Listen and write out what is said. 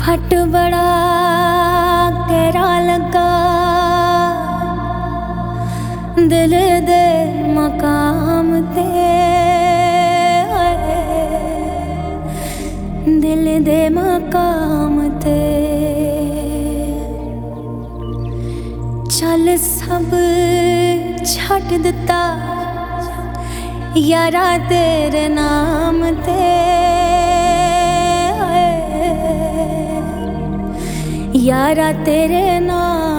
फट बड़ा गहरा लगा दिल दे मकाम ते, दिल दे मकाम ते। चल सब छड्ड दिता यारा तेरे नाम ते, यारा तेरे नाम